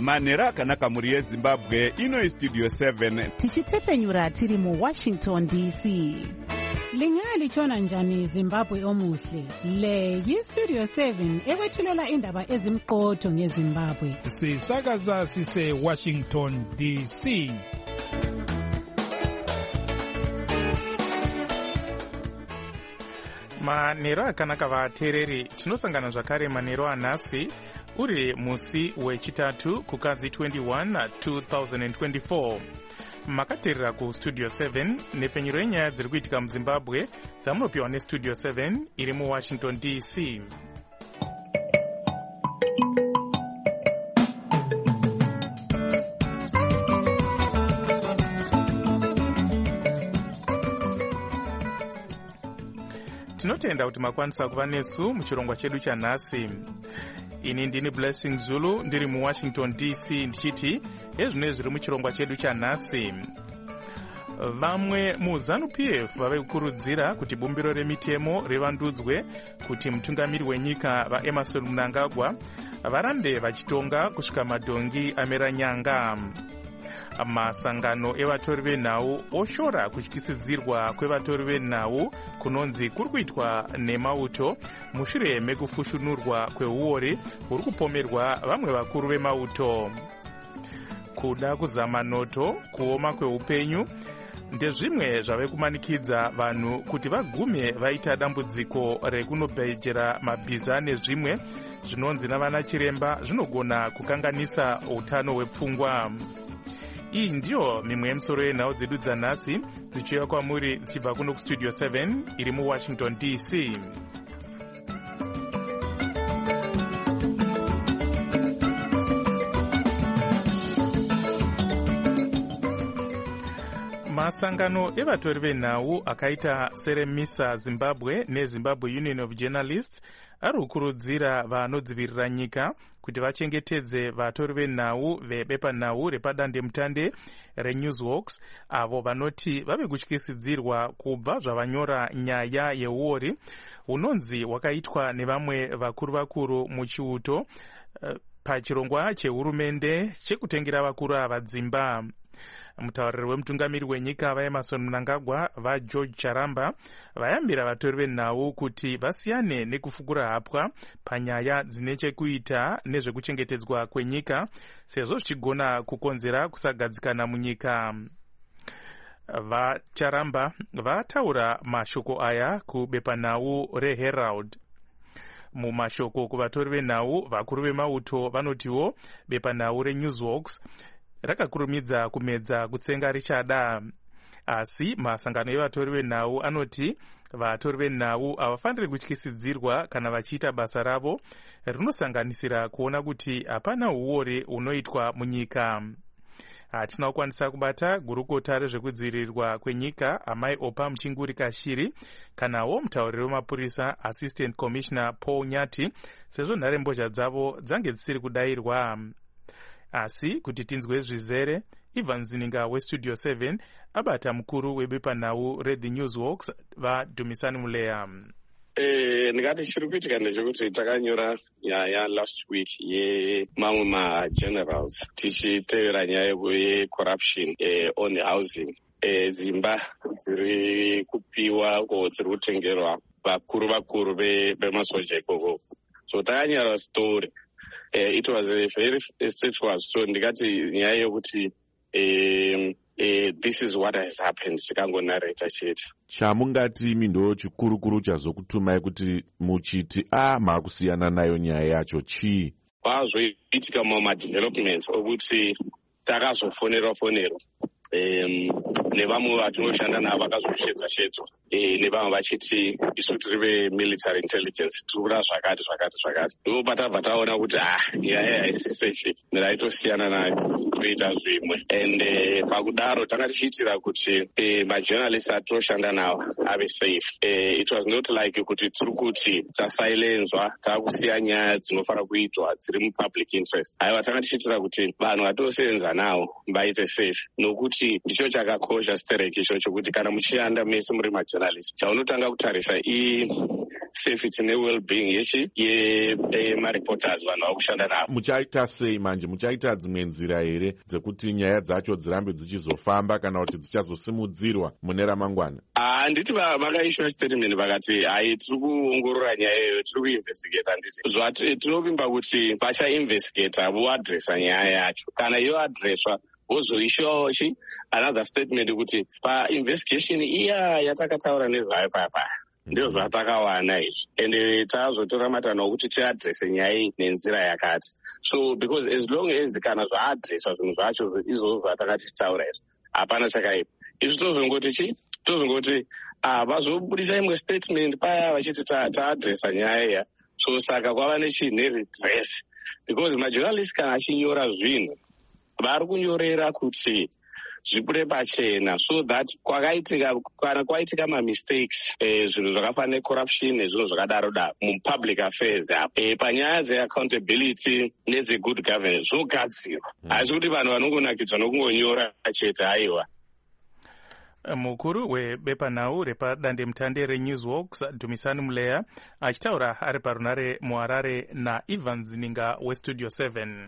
manhero akanaka mhuri yezimbabwe. Ino Studio 7 tichitefenyura tiri muWashington DC. Lingalitshona njani Zimbabwe omuhle? Le yiStudio 7 ekwethulela indaba ezimqotho ngeZimbabwe. Sisakaza sise Washington DC. Manhero akanaka vateereri, tinosangana zvakare manhero anhasi uri musi wechitatu kukadzi 21 2024. Makateerera kuStudio 7 nepfenyuro yenyaya dziri kuitika muZimbabwe dzamunopiwa neStudio 7 iri muWashington DC. Tinotenda kuti makwanisa kuva nesu muchirongwa chedu chanhasi. Ini ndini Blessing Zulu ndiri muWashington DC ndichiti ezvino zviri muchirongwa chedu chanhasi. Vamwe muZANU-PF vave kukurudzira kuti bumbiro remitemo rivandudzwe kuti mutungamiri wenyika vaEmmerson Mnangagwa varambe vachitonga kusvika madhongi amera nyanga. Masangano evatori venhau oshora kutyisidzirwa kwevatori venhau kunonzi kuri kuitwa nemauto mushure mekufushunurwa kweuori huri kupomerwa vamwe vakuru vemauto. Kuda kuzama noto, kuoma kweupenyu ndezvimwe zvave kumanikidza vanhu kuti vagume vaita dambudziko rekunobhejera mabhiza nezvimwe zvinonzi navana chiremba zvinogona kukanganisa utano hwepfungwa. Iyi ndiyo mimwe yemisoro yenhau dzedu dzanhasi dzichiuya kwamuri dzichibva kuno kuStudio 7 iri muWashington DC. Masangano evatori venhau akaita Seremisa Zimbabwe neZimbabwe Union of Journalists ari kukurudzira vanodzivirira nyika kuti vachengetedze vatori venhau vebepanhau repadandemutande reNewsworks avo vanoti vave kutyisidzirwa kubva zvavanyora nyaya yeuori unonzi wakaitwa nevamwe vakuru muchiuto pachirongwa chehurumende chekutengera vakuru ava dzimba. Mutauriri wemutungamiri wenyika vaEmmerson Mnangagwa vaGeorge Charamba vayambira vatori venhau kuti vasiyane nekufukura hapwa panyaya dzine chekuita nezvekuchengetedzwa kwenyika sezvo zvichigona kukonzera kusagadzikana munyika. VaCharamba vataura mashoko aya kubepanhau reHerald. Mumashoko kuvatori venhau vakuru vemauto vanotiwo bepanhau reNewsworks rakakurumidza kumedza kutsenga richada, asi masangano evatori venhau anoti vatori venhau havafaniri kutyisidzirwa kana vachiita basa ravo rinosanganisira kuona kuti hapana uori unoitwa munyika. Hatina kukwanisa kubata gurukota rezvekudzivirirwa kwenyika amai Opa Muchinguri Kashiri kanawo mutauriri wemapurisa Assistant Commissioner Paul Nyati sezvo nharembozha dzavo dzange dzisiri kudayirwa. Asi kuti tinzwe zvizere, Ivan Zininga weStudio 7 abata mukuru webepanhau reThe Newsworks vaDumisani Muleya. Ndingati chiri kuitika ndechekuti takanyora nyaya last week yemamwe magenerals tichitevera nyaya yecorruption on housing. Dzimba dziri kupiwa ko dziri kutengerwa vakuru vemasoja ikoko. So takanyora story. It was a very straightforward story. Ndikati nyaya yokuti this is what has happened. Tikangonarrata chete. Chamungati mindo chikurukuru chazokutumai kuti muchiti makusiyana nayo nyaya yacho chii? Pazoitika madevelopments okuti takazofonerwa nevamwe vatinoshanda navo vakazosheedzwa nevamwe vachiti isu tiri vemilitary intelligence tiri kuda zvakati ndipo tabva taona kuti nyaya haisi safe raitosiyana nayo toita zvimwe and pakudaro tanga tichiitira kuti majournalists atinoshanda navo ave safe. It was not like kuti tiri kuti tasailenzwa takusiya nyaya dzinofanira kuitwa dziri mupublic interest. Aiwa, tanga tichiitira kuti vanhu vatosenza navo vaite safe, nokuti ndicho chakakosha stereki ichocho kuti kana muchiyanda mese muri majournalist chaunotanga kutarisa safety ne-well-being yemareporters vanhu vakushanda navo. Muchaita sei manje? Muchaita dzimwe nzira here dzekuti nyaya dzacho dzirambe dzichizofamba kana kuti dzichazosimudzirwa mune ramangwana? Handiti vakaiswa statement vakati hai tiri kuongorora nyaya iyoyo, tiri kuinvestigate. Handiti tinovimba kuti vachainvestigata voadresa nyaya yacho. Kana iyo adreswa vozoishawo another statement kuti painvestigation iya yatakataura nezvayo paya ndio zvatakawana izvi, ende tazotora matanho okuti tiadrese nyaya iyi nenzira yakati. So because as long as kana zvaadreswa zvinhu zvacho izvozvo zvatakati titaura izvi hapana chakaipa, izvi tozongoti vazobudisa imwe statement paya vachiti taadresa nyaya iya. So saka kwava neredress, because majournalist kana achinyora zvinhu vari kunyorera kuti zvibude pachena, so that kana kwaitika mistakes zvinhu zvakafanana necorruption nezvinhu zvakadaro mupublic affairs panyaya dzeaccountability nedzegood governance zvogadzirwa. Haisi kuti vanhu vanongonakidzwa nokungonyora chete aiwa. Mukuru webepanhau repadandemutande reNewsWalks Dumisani Muleya achitaura ari parunare muHarare naIvan Zininga weStudio 7.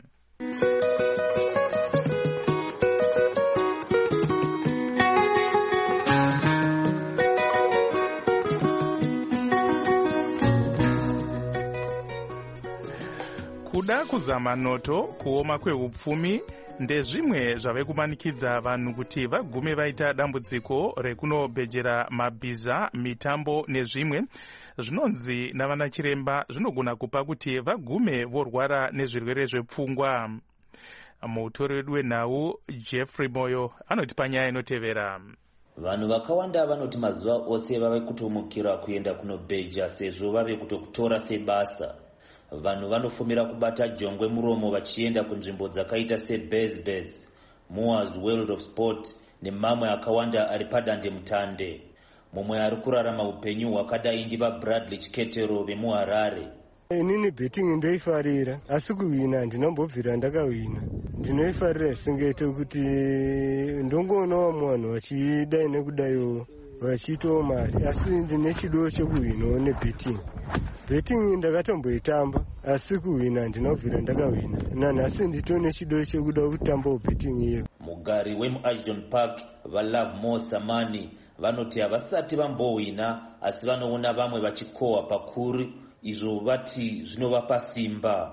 Kuda kuzama noto, kuoma kweupfumi ndezvimwe zvave kumanikidza vanhu kuti vagume vaita dambudziko rekunobhejera mabhiza, mitambo nezvimwe zvinonzi navana chiremba zvinogona kupa kuti vagume vorwara nezvirwere zvepfungwa. Mutori wedu wenhau Jeffrey Moyo anoti panyaya inotevera. Vanhu vakawanda vanoti mazuva ose vave kutomukira kuenda kunobheja sezvo vave kutokutora sebasa. Vanhu vanofumira kubata jongwe muromo vachienda kunzvimbo dzakaita seBarebeds, Moa's World of Sport nemamwe akawanda ari padandemutande. Mumwe ari kurarama upenyu hwakadai ndiva Bradley Chiketero vemuHarare. Inini betting ndoifarira, asi kuwina ndinombobvira ndakawina. Ndinoifarira singete kuti ndongoonawo munhu vachidai nekudaiwo vachiitawo mari, asi ndine chido chekuwinawo nebetting. Betting ndakatomboitamba, asi kuwina ndinobvira ndakawina. Nanhasi nditone chido chekuda kutambawo betting iyo. Mugari wemuAshton Park vaLove More Samani vanoti havasati vambowina, asi vanoona vamwe vachikohwa pakuru, izvo vati zvinovapa simba.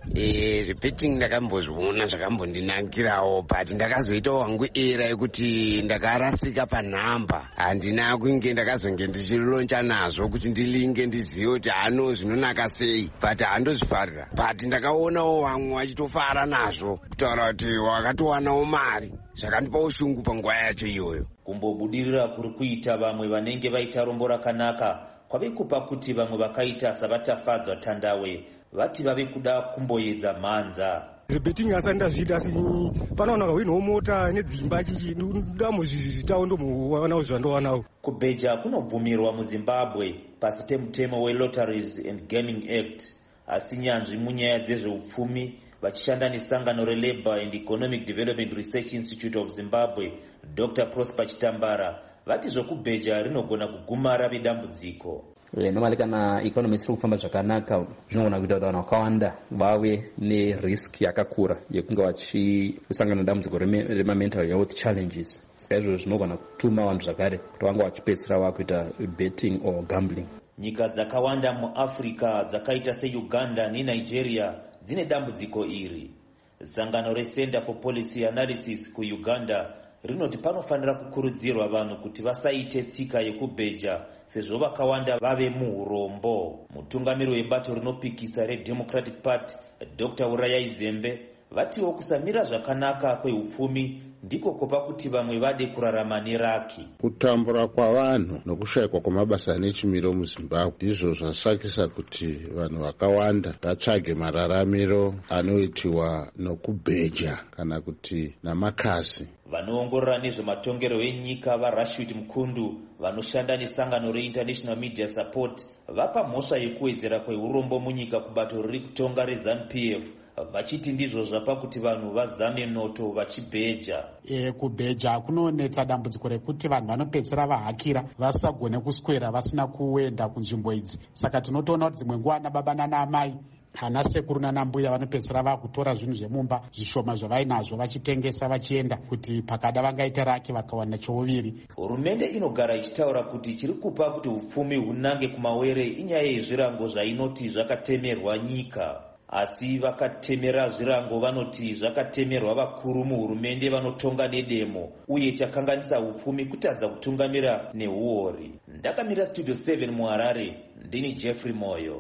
Betting ndakambozviona zvakambondinangirawo, but ndakazoitawo wangu era yekuti ndakarasika panhamba. Handina kunge ndakazonge ndichiloncha nazvo kuti ndilinge ndizive kuti hano zvinonaka sei, but handozvifarira. But ndakaonawo vamwe vachitofara nazvo kutaura kuti wakatowanawo mari, zvakandipa ushungu panguva yacho iyoyo. Kumbobudirira kuri kuita vamwe vanenge vaita rombo rakanaka kwave kupa kuti vamwe vakaita savatafadzwa tandawe vati vave kuda kumboedza mhanza. Betting asati ndazviita, asi panoona kawinawo mota nedzimba chichida muzvitawo ndomuwanawo zvandowanawo. Kubheja kunobvumirwa muZimbabwe pasi pemutemo weLotteries and Gaming Act, asi nyanzvi munyaya dzezveupfumi vachishanda nesangano reLabour and Economic Development Research Institute of Zimbabwe, Dr. Prosper Chitambara vati zvokubheja rinogona kuguma rave dambudziko. Normally kana economy isiri kufamba zvakanaka zvinogona kuita kuti vanhu vakawanda vave nerisk yakakura yekunge vachisangana nedambudziko rema-mental health challenges. Saka izvozvo zvinogona kutuma vanhu zvakare kuti vange vachipedzisira vakuita betting or gambling. Nyika dzakawanda muAfrica dzakaita seUganda neNigeria dzine dambudziko iri. Sangano reCenter for Policy Analysis kuUganda rinoti panofanira kukurudzirwa vanhu kuti vasaite tsika yekubheja sezvo vakawanda vave muurombo. Mutungamiri webato rinopikisa reDemocratic Party Dr. Urayai Zembe vatiwo kusamira zvakanaka kweupfumi ndiko kopa kuti vamwe vade kurarama neraki. Kutambura kwavanhu nokushayikwa kwamabasa nechimiro muZimbabwe ndizvo zvasakisa kuti vanhu vakawanda vatsvage mararamiro anoitiwa nokubheja kana kuti namakasi. Vanoongorora nezvematongero enyika vaRashid Mkundu vanoshanda nesangano reInternational Media Support vapa mhosva yekuwedzera kweurombo munyika kubato riri kutonga reZANU-PF vachiti ndizvo zvapa kuti vanhu vazame noto vachibheja. Kubheja kunonetsa dambudziko rekuti vanhu vanopedzisira vahakira vasagone kuswera vasina kuenda kunzvimbo idzi. Saka tinotoona kuti dzimwe nguva nababa nanaamai ana sekuru nanambuya vanopedzisira vakutora zvinhu zvemumba zvishoma zvavainazvo vachitengesa vachienda kuti pakada vangaita rake vakawana chouviri. Hurumende inogara ichitaura kuti chiri kupa kuti upfumi hunange kumawere inyaya yezvirango zvainoti zvakatemerwa nyika. Asi vakatemera zvirango vanoti zvakatemerwa vakuru muhurumende vanotonga nedemo uye chakanganisa upfumi kutadza kutungamira neuori. Ndakamira Studio 7 muHarare, ndini Jeffrey Moyo.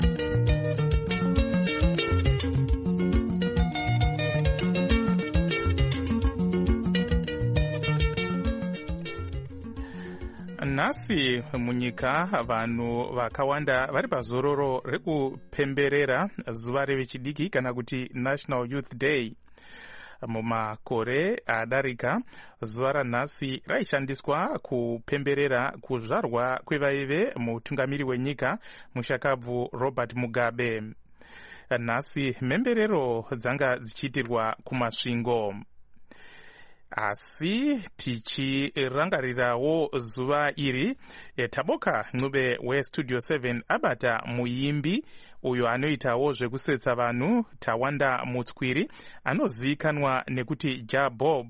Nhasi munyika vanhu vakawanda vari pazororo rekupemberera zuva revechidiki kana kuti National Youth Day. Mumakore adarika zuva ranhasi raishandiswa kupemberera kuzvarwa kwevaive mutungamiri wenyika mushakabvu Robert Mugabe. Nhasi mhemberero dzanga dzichiitirwa kumasvingo. Asi tichirangarirawo zuva iri, Taboka Ncube weStudio 7 abata muimbi uyo anoitawo zvekusetsa vanhu Tawanda Mutskwiri anozivikanwa nekuti Jabob.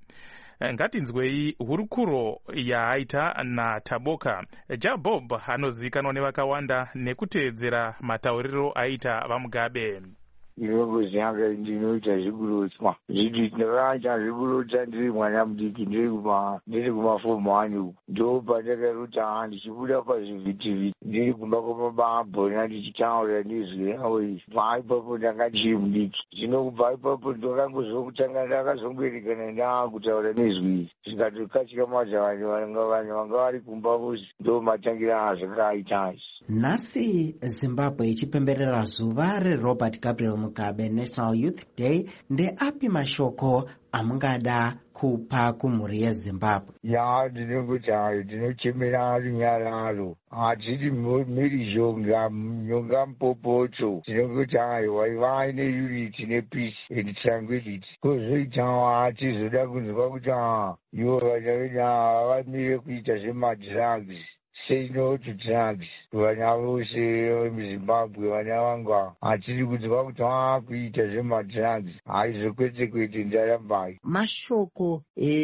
Ngatinzwei hurukuro yaaita naTaboka. Jabob anozivikanwa nevakawanda nekuteedzera matauriro aita vaMugabe. Ndinongoziyanga ndinoita zvikurotswa zviti ndakaita zvikurotsa ndiri mwana mudiki ndiri kumafomu anu ndo pandakarota ndichibuda pazvivhitivhiti ndiri kumba kwamabhabhona ndichitaura nezwi ravo izvi. Kubva ipapo ndanga ndichiri mudiki. Zvino kubva ipapo ndakangozokutanga ndakazongwerekana ndaakutaura nezwi izvi zvikatokatyamadza vanhu vanga vari kumba vosi ndo matangira azvakaita izvi. Nhasi Zimbabwe ichipemberera zuva reRobert Gabriel Mugabe National Youth Day, ndeapi mashoko amungada kupa kumhuri yeZimbabwe? Ndinongoti hayo ndinochemera runyararo, hatiri mhirizhonga nyonga mupopoto. Ndinongoti hayo waivai neunity nepeace and tranquility. Kozoitawo hatizoda kunzwa kuti ivo vana vedu vamire kuita zvemadrugs. Say no to drugs. Vana vose vemuZimbabwe vana vanga hatiri kunzwa kuti vakuita zvemadrugs. Haizokwete kwete ndarambai. Mashoko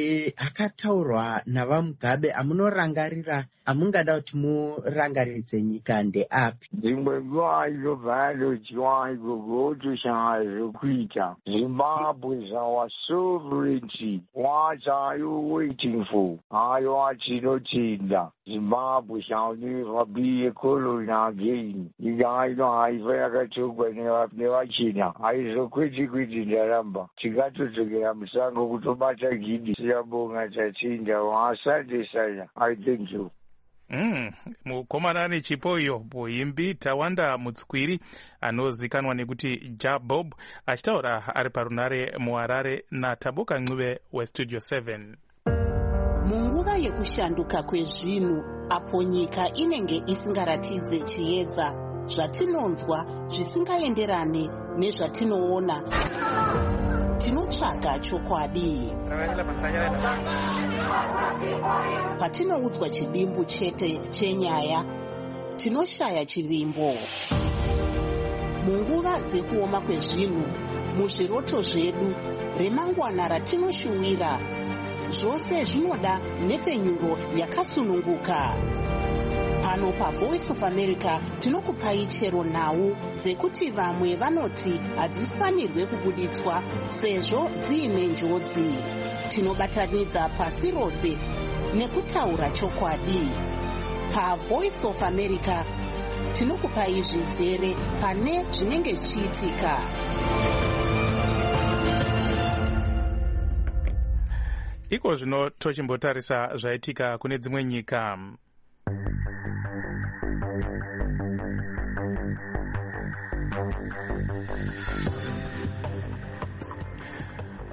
akataurwa navaMugabe amunorangarira amungada kuti murangaridze nyika ndeapi? Dzimwe nguva inobva yanodyiwa igogo otoshaya zvokuita. Zimbabwe is our sovereignty. What are you waiting for? Hayo atinotenda. Zimbabwe shall never be a colony again. Nyika ino haifa yakatogwa nevachina. Haizokwete kwete ndaramba. Tikatodzokera musango kutobata gidi. Siyabonga tatenda. Asante sana. I thank you. Mukomana nechipoyo muimbi Tawanda Mutskwiri anozikanwa nekuti Jabob achitaura ari parunare muHarare naTaboka Ncube weStudio 7. Munguva yekushanduka kwezvinhu apo nyika inenge isingaratidze chiedza, zvatinonzwa zvisingaenderane nezvatinoona, tinotsvaga chokwadi. Patinoudzwa chidimbu chete chenyaya, tinoshaya chivimbo. Munguva dzekuoma kwezvinhu, muzviroto zvedu, remangwana ratinoshuwira, zvose zvinoda nhepfenyuro yakasununguka. Pano paVoice of America tinokupai chero nhau dzekuti vamwe vanoti hadzifanirwe kubuditswa sezvo dziine njodzi. Tinobatanidza pasi rose nekutaura chokwadi. PaVoice of America tinokupai zvizere pane zvinenge zvichiitika. Iko zvino tochimbotarisa zvaitika kune dzimwe nyika.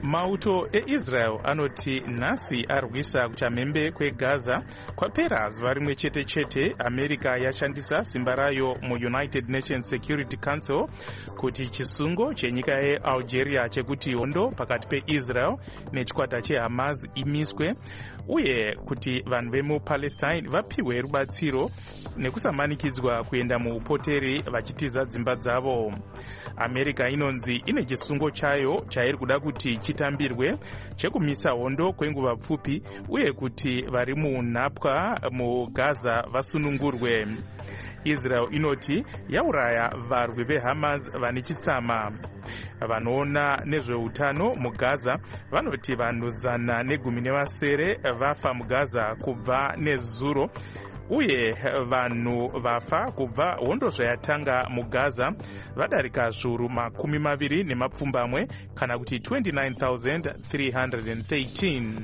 Mauto eIsrael anoti nhasi arwisa kuchamhembe kweGaza kwapera zuva rimwe chete chete America yashandisa simba rayo muUnited Nations Security Council kuti chisungo chenyika yeAlgeria chekuti hondo pakati peIsrael nechikwata cheHamas imiswe uye kuti vanhu vemupalestine vapiwe rubatsiro nekusamanikidzwa kuenda muupoteri vachitiza dzimba dzavo. America inonzi ine chisungo chayo chairi kuda kuti chitambirwe chekumisa hondo kwenguva pfupi uye kuti vari munhapwa muGaza vasunungurwe. Israel inoti yauraya varwi veHamas vane chitsama. Vanoona nezveutano muGaza vanoti vanhu 117 vafa muGaza kubva nezuro uye vanhu vafa kubva hondo zvayatanga muGaza vadarika zviuru 20 kana kuti 29,313.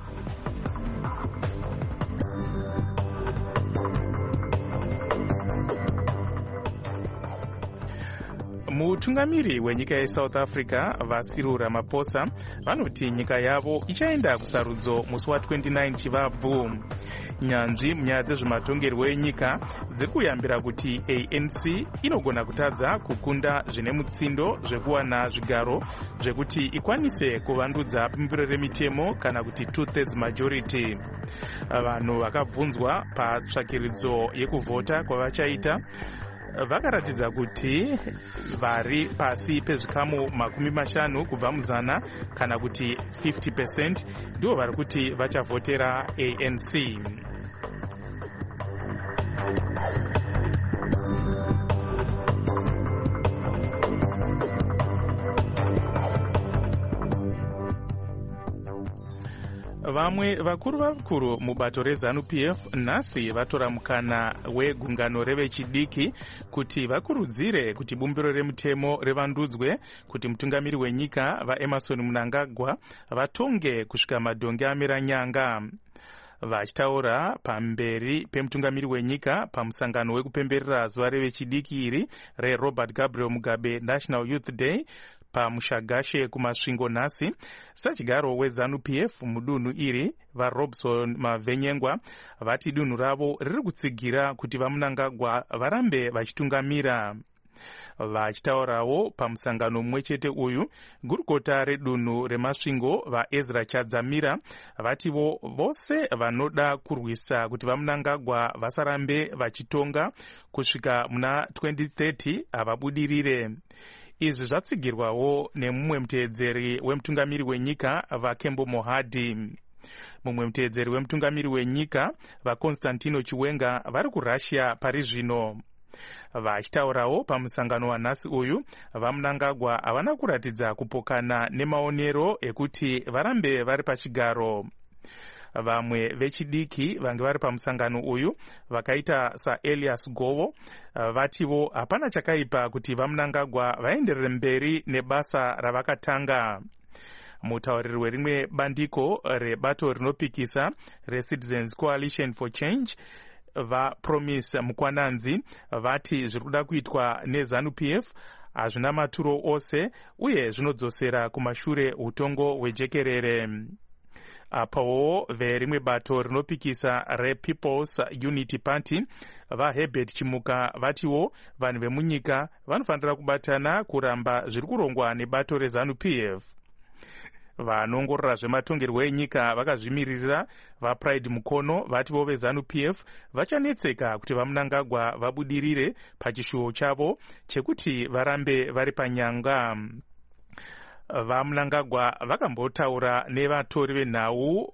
Mutungamiri wenyika yeSouth Africa vaCyril Ramaphosa vanoti nyika yavo ichaenda kusarudzo musi wa29 Chivabvu. Nyanzvi munyaya dzezvematongerwo enyika dziri kuyambira kuti ANC inogona kutadza kukunda zvine mutsindo zvekuwana zvigaro zvekuti ikwanise kuvandudza bumbiro remitemo kana kuti 2/3 majority. Vanhu vakabvunzwa patsvakiridzo yekuvhota kwavachaita vakaratidza kuti vari pasi pezvikamu 50 kubva muzana kana kuti 50% ndivo vari kuti vachavhotera ANC. Vamwe vakuru mubato reZANU-PF nhasi vatora mukana wegungano revechidiki kuti vakurudzire kuti bumbiro remutemo rivandudzwe kuti mutungamiri wenyika vaEmmerson Mnangagwa vatonge kusvika madhongi amira nyanga. Vachitaura pamberi pemutungamiri wenyika pamusangano wekupemberera zuva revechidiki iri reRobert Gabriel Mugabe National Youth Day pamushagashe kumasvingo nhasi, sachigaro weZANU-PF mudunhu iri vaRobson Mavhenyengwa vati dunhu ravo riri kutsigira kuti vaMnangagwa varambe vachitungamira. Vachitaurawo pamusangano mumwe chete uyu, gurukota redunhu remasvingo vaEzra Chadzamira vativo vose vanoda kurwisa kuti vaMnangagwa vasarambe vachitonga kusvika muna 2030 havabudirire. Izvi zvatsigirwawo nemumwe muteedzeri wemutungamiri wenyika vaKembo Mohadi. Mumwe muteedzeri wemutungamiri wenyika vaConstantino Chiwenga vari kuRussia pari zvino. Vachitaurawo pamusangano wanhasi uyu, vaMnangagwa havana kuratidza kupokana nemaonero ekuti varambe vari pachigaro. Vamwe vechidiki vange vari pamusangano uyu vakaita saElias Govo vativo hapana chakaipa kuti vaMnangagwa vaenderere mberi nebasa ravakatanga. Mutauriri werimwe bandiko rebato rinopikisa reCitizens Coalition for Change vaPromise Mukwananzi vati zviri kuda kuitwa neZANU-PF hazvina maturo ose uye zvinodzosera kumashure utongo hwejekerere. Apawo verimwe bato rinopikisa rePeople's Unity Party vaHerbert Chimuka vatiwo vanhu vemunyika vanofanira kubatana kuramba zviri kurongwa nebato reZANU-PF. Vanongorora zvematongerwo enyika vakazvimirira vaPride Mukono vativo veZANU-PF vachanetseka kuti vaMnangagwa vabudirire pachishuwo chavo chekuti varambe vari panyanga. VaMnangagwa vakambotaura nevatori venhau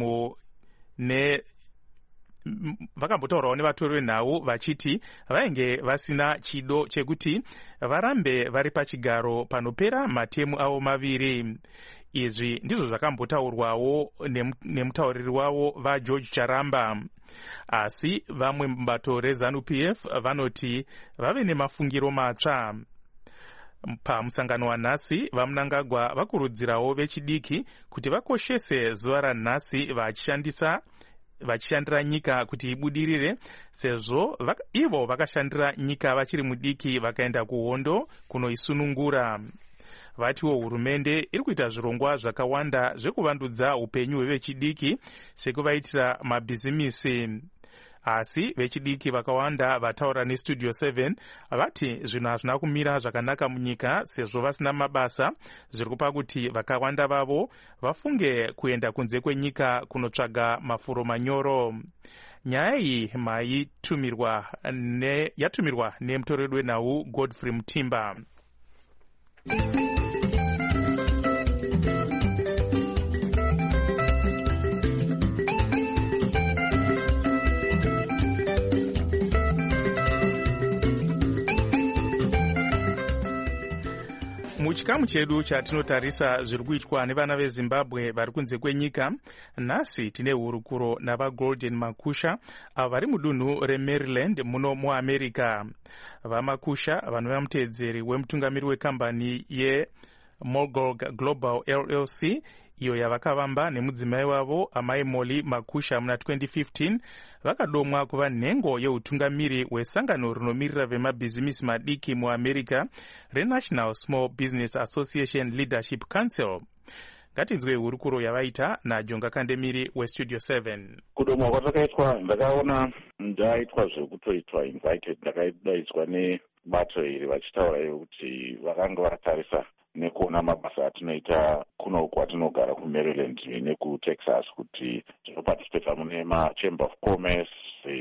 vakambotaurawo nevatori venhau vachiti vainge vasina chido chekuti varambe vari pachigaro panopera matemu avo maviri. Izvi ndizvo zvakambotaurwawo nemutauriri wavo vaGeorge Charamba. Asi vamwe mubato reZANU-PF vanoti vave nemafungiro matsva. Pamusangano wanhasi vaMnangagwa vakurudzirawo vechidiki kuti vakoshese zuva ranhasi vachishandira nyika kuti ibudirire, sezvo ivo vakashandira nyika vachiri mudiki vakaenda kuhondo kunoisunungura. vatiwo hurumende iri kuita zvirongwa zvakawanda zvekuvandudza upenyu hwevechidiki sekuvaitira mabhizimisi. Asi vechidiki vakawanda vataura nestudio 7 vati zvinhu hazvina kumira zvakanaka munyika sezvo vasina mabasa, zviri kupa kuti vakawanda vavo vafunge kuenda kunze kwenyika kunotsvaga mafuro manyoro. Nyaya iyi yatumirwa nemutoreri wenhau Godfrey Mutimba. Muchikamu chedu chatinotarisa zviri kuitwa nevana veZimbabwe vari kunze kwenyika, nhasi tine hurukuro navaGolden Makusha avo vari mudunhu reMaryland muno muAmerica. VaMakusha vanova muteedzeri wemutungamiri wekambani yeMogog Global LLC iyo yavakavamba nemudzimai wavo amai Molly Makusha muna 2015, vakadomwa kuva nhengo yeutungamiri hwesangano rinomirira vemabhizimisi madiki muAmerica reNational Small Business Association Leadership Council. Ngatinzwe hurukuro yavaita naJonga Kandemiri weStudio 7. Kudomwa kwatakaitwa ndakaona ndaitwa zvekutoitwa invited, ndakadaidzwa nebato iri vachitaura kuti vakanga vatarisa nekuona mabasa atinoita kuno kwatinogara kuMaryland nekuTexas kuti tinoparticipate mune maChamber of Commerce,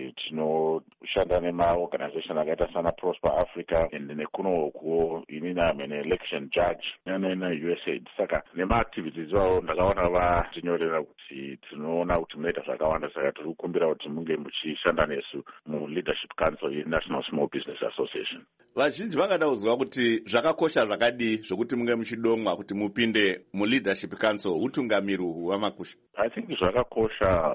tinoshanda nemaorganization akaita sana Prosper Africa and nekunokuwo inini amene election judge USAID. Saka nemaactivities avo ndakaona vatinyorera kuti tinoona kuti munoita zvakawanda, saka tiri kukumbira kuti munge muchishanda nesu muLeadership Council yeNational Small Business Association. Vazhinji vangada kuzwa kuti zvakakosha zvakadii zvokuti munge muchidomwa kuti mupinde muLeadership Council, utungamiri hwaMakusha. I think zvakakosha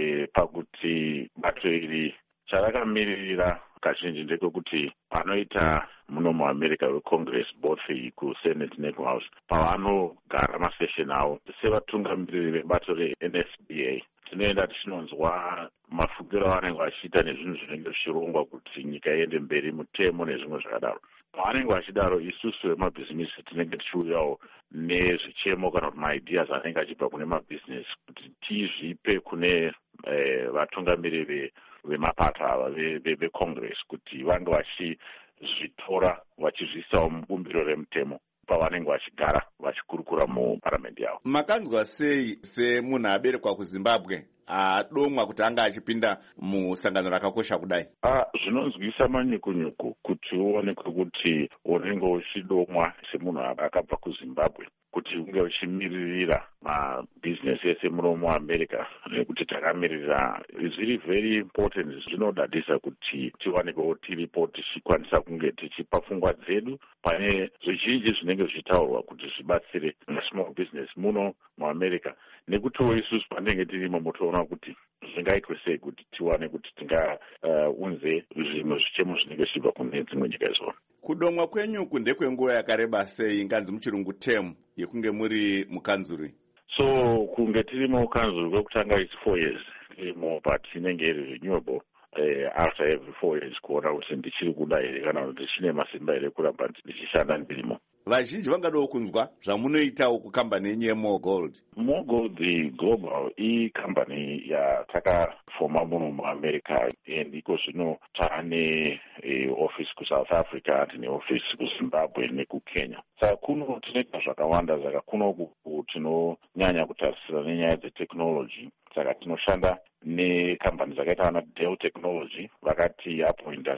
pakuti bato iri charakamirira kazhinji ndekekuti panoita muno muAmerica weCongress both kuSenate nekuHouse pavanogara masession avo sevatungamiriri vebato reNSBA tinoenda tichinonzwa mafungiro avanenge vachiita nezvinhu zvinenge zvichirongwa kuti nyika iende mberi, mutemo nezvimwe zvakadaro. Pavanenge vachidaro isusu vemabhizimisi tinenge tichiuyawo nezvichemo kana kuti maideas anenge achibva kune mabhizinesi kuti tizvipe kune vatungamiriri vemapato ava veCongress kuti vange vachizvitora vachizviisawo mubumbiro remutemo pavanenge vachigara vachikurukura muparamende yavo. Makanzwa sei semunhu aberekwa kuZimbabwe adomwa kuti anga achipinda musangano rakakosha kudai? Zvinonzwisa manyukunyuku kuti uonekwe kuti unenge uchidomwa semunhu akabva kuZimbabwe kuti unge uchimiririra mabhizinesi ese muno muAmerica nekuti takamiririra. Is really very important. Zvinodadisa kuti tiwanikwewo tiripo tichikwanisa kunge tichipa pfungwa dzedu pane zvizhinji zvinenge zvichitaurwa kuti zvibatsire small business muno muAmerica, nekutiwo isusu panenge tirimo mutoona kuti zvingaitwe sei kuti tiwane kuti tingaunze zvimwe zvichemo zvinenge zvichibva kune dzimwe nyika izona. Kudomwa kwenyuku ndekwenguva yakareba sei, nganzi muchirungu term yekunge muri mukanzuri? So kunge tiri mukanzuri kwekutanga is 4 years tirimo, but inenge iri renewable after every 4 years kuona kuti ndichiri kuda here kana kuti ndichine masimba here kuramba ndichishanda ndirimo. Vazhinji vangadawo kunzwa zvamunoitawo kukambani yenyu yeMogold. Mogold Global ikambani yatakafoma muno muAmerica ndiko zvino taane office kuSouth Africa, tine office kuZimbabwe nekuKenya. Saka kuno tinoita zvakawanda, saka kuno tinonyanya kutarisira nenyaya dzetechnology. Saka tinoshanda nekambani dzakaita ana Dell Technology vakati appointa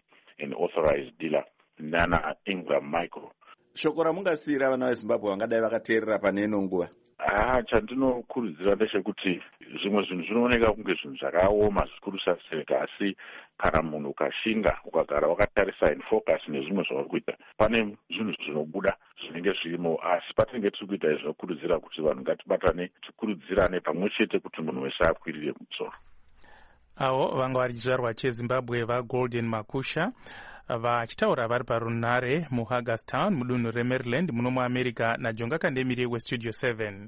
an authorized dealer nana Ingram Micro. Shoko ramungasiyira vana veZimbabwe vangadai vakateerera pane ino nguva? Chandinokurudzira ndechekuti zvimwe zvinhu zvinooneka kunge zvinhu zvakaoma zvikuru sasereka, asi kana munhu ukashinga ukagara wakatarisa in focus nezvimwe zvauri kuita pane zvinhu zvinobuda zvinenge zvirimo. Asi patinenge tiri kuita zvinokurudzira kuti vanhu ngatibatane, tikurudzirane pamwe chete kuti munhu wese akwirire mumusoro. Avo vanga vari chizvarwa cheZimbabwe vaGolden Makusha vachitaura vari parunhare muHagerstown mudunhu reMaryland muno muAmerica naJonga Kandemiri weStudio 7.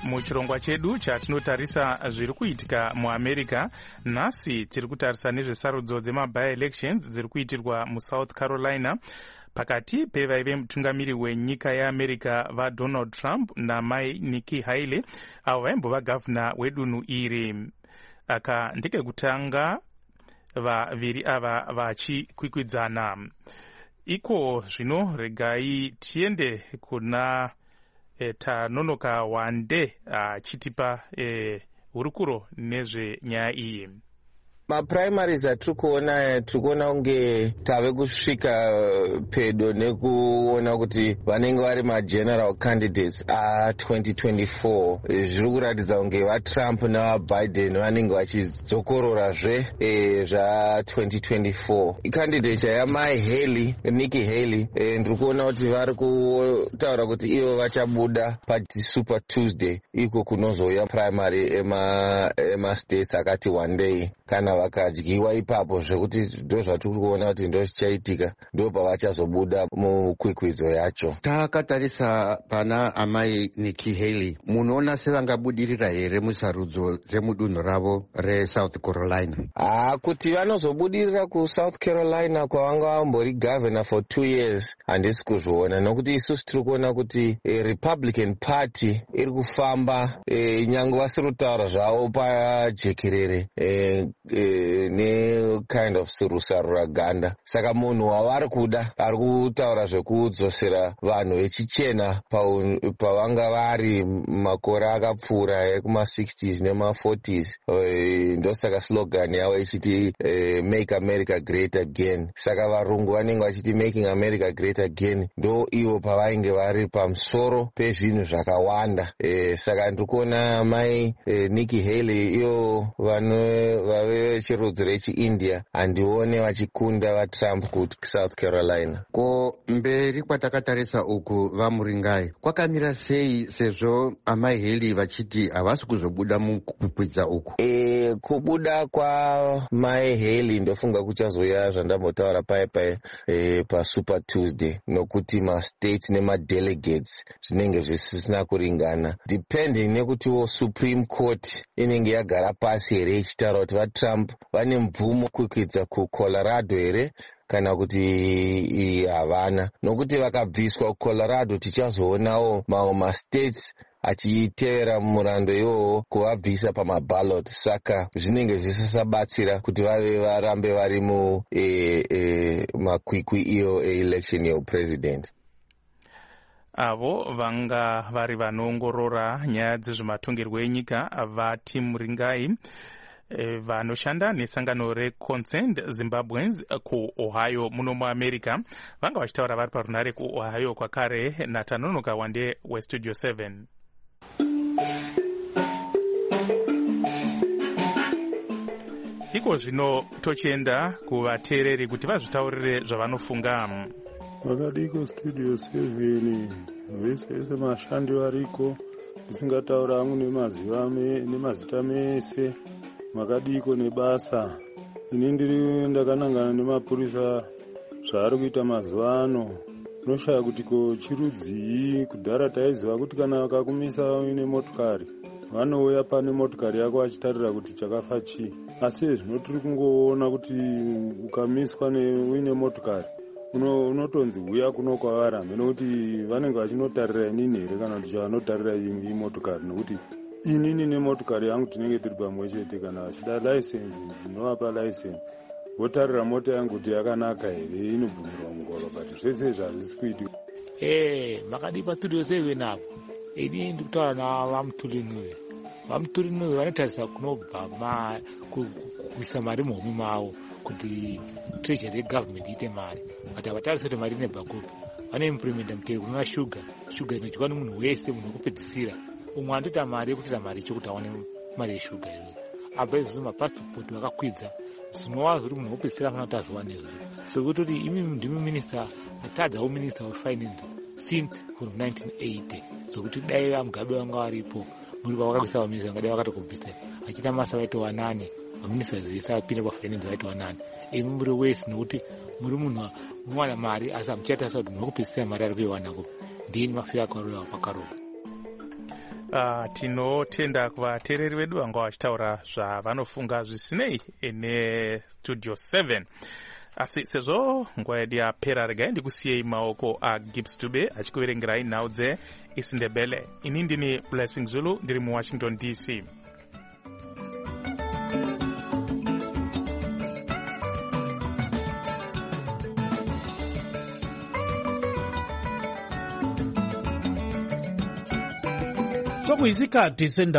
muchirongwa chedu chatinotarisa zviri kuitika muamerica, nhasi tiri kutarisa nezvesarudzo dzema-by-elections dziri kuitirwa muSouth Carolina pakati pevaive mutungamiri wenyika yeamerica vaDonald Trump namai Nikki Haley avo vaimbova gavhuna wedunhu iri. Aka ndekekutanga vaviri ava vachikwikwidzana. Iko zvino regai tiende kuna Tanonoka Wande achitipa hurukuro nezvenyaya iyi. Maprimariz atiri kuona kunge tave kusvika pedo nekuona kuti vanenge vari mageneral candidates a2024 zviri kuratidza kunge vaTrump navaBiden vanenge vachidzokororazve zva2024. Candidate yamai Haley, Nikki Haley, ndiri kuona kuti vari kutaura kuti ivo vachabuda paSuper Tuesday iko kunozouya primary emastates akati one day. Kana vakadyiwa ipapo zvekuti ndo zvatiri kuona kuti ndo zvichaitika, ndo pavachazobuda mukwikwidzo yacho. Takatarisa pana amai Nikki Haley, munoona sevangabudirira here musarudzo dzemudunhu ravo reSouth Carolina? Kuti vanozobudirira kuSouth Carolina kwavanga vambori governor for 2 years handisi kuzviona, nokuti isusu tiri kuona kuti Republican Party iri kufamba nyange vasiri kutaura zvavo pajekerere ne kind of surusarura ganda. Saka munhu wavari kuda ari kutaura zvekudzosera vanhu vechichena pavanga vari makore akapfuura ekuma60s nema40s. Ndosaka slogan yavo ichiti make America great again. Saka varungu vanenge vachiti making America great again, ndo ivo pavainge vari pamusoro pezvinhu zvakawanda. Saka ndiri kuona mai Nikki Haley iyo vave chirudzi rechiIndia handione vachikunda vaTrump kuSouth Carolina. Ko mberi kwatakatarisa uku vamuringai kwakamira sei, sezvo amai Haley vachiti havasi kuzobuda mukukwidza uku? Kubuda kwamai Haley ndofunga kuchazoya zvandambotaura pai paSuper Tuesday, nokuti mastates nemadelegates zvinenge zvisisina kuringana, depending nekutiwo Supreme Court inenge yagara pasi here ichitaura kuti vaTrump vane mvumo kwikwidza kuColorado here kana kuti havana. Nokuti vakabviswa kuColorado tichazoonawo mamwe mastates achitevera murando iwowo kuvabvisa pamaballot. Saka zvinenge zvisasabatsira kuti varambe vari makwikwi iyo election yepresident. Avo vanga vari vanoongorora nyaya dzezvematongerwo enyika vati muringai vanoshanda nesangano reConcerned Zimbabweans kuOhio muno muAmerica vanga vachitaura vari parunare kuOhio kwakare naTanonoka Wande weStudio 7. Iko zvino tochienda kuvateereri kuti vazvitaurire zvavanofunga. Vakadiko Studio 7 vese mashandi variko, ndisingataura hangu nemazita mese. Makadiko nebasa ini ndakanangana nemapurisa zvaari kuita mazuva ano. Unoshaya kuti ko chirudzii. Kudhara taiziva kuti kana vakakumisa uine motokari vanouya pane motokari yako vachitarira kuti chakafa chii, asi zvino tiri kungoona kuti ukamiswa uine motokari unotonzi uya kuno kwavarambe, nokuti vanenge vachinotarira inini here kana kuti chavanotarira imwe motokari, nokuti inini nemotokari yangu tinenge tiri pamwe chete. Kana vachida license ndinovapa license, votarira mota yangu kuti yakanaka here inobvumirwa mugwagwa, but zvese zvazvisi kuitika. Makadi paStudio 7 apo ini ndikutaura navamutulinui. Vamutulinui vanotarisa kunobva kuisa mari muhomwe mavo kuti treasury yegovernment iite mari, but havatarisi kuti mari inobva kupi. Vane implementa mutero unona shuga inodyiwa nemunhu wese, munhu wekupedzisira umwe andoita mari yekutoita mari chokuti aone mari yeshuga iyoyo. Abva izvozvo mapasipoti vakakwidza, zvinova zviri munhu wopedzisira afana kuti azowana izvozvo. Sekutoti imi ndimi minista atadzawo minista wefinance since from 1980, zokuti dai vamugabe vanga varipo muri pavakakuisa vaminista vangadai vakatokubvisa vachita masa vaitowa 8, vaminista vese vapinda pafinance vaitowa 8. Imi muri wese nokuti muri munhu munowana mari asi hamuchatarisa kuti munhu wekupedzisira mari ari kuiwana kupi. Ndini mafiro akarova pakarova. Tinotenda kuvateereri vedu vanga vachitaura zvavanofunga zvisinei nestudio 7. Asi sezvo nguva yedu yapera, regai ndikusiyei maoko aGibbs Dube achikuverengerai nhau dzeIsindebele. Ini ndini Blessing Zulu, ndiri muWashington DC. Sokuyisikhathi